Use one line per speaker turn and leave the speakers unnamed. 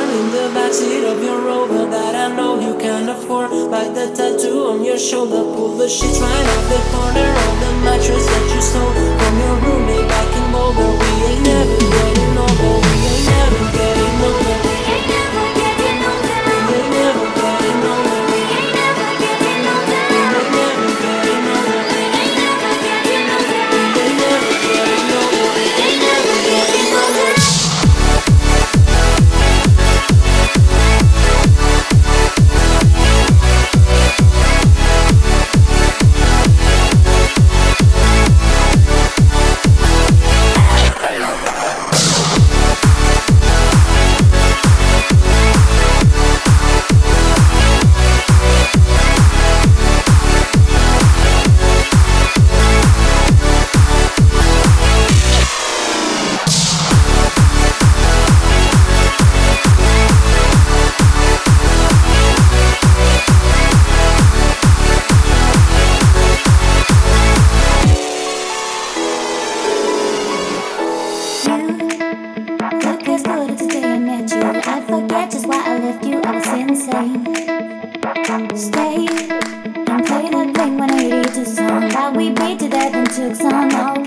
in the backseat of your Rover that I know you can't afford. Like the tattoo on your shoulder, pull the sheets right off the corner of the mattress that you stole from your roommate back in Boulder. We ain't never getting over. We ain't never getting over. We ain't never getting over. We ain't never getting over. We ain't never getting over. We ain't never getting over. We ain't never getting over. We ain't never getting over. We ain't never getting over.
I forget just why I left you, I was insane. Stay and play that Blink-182 song that we beat to death and took some.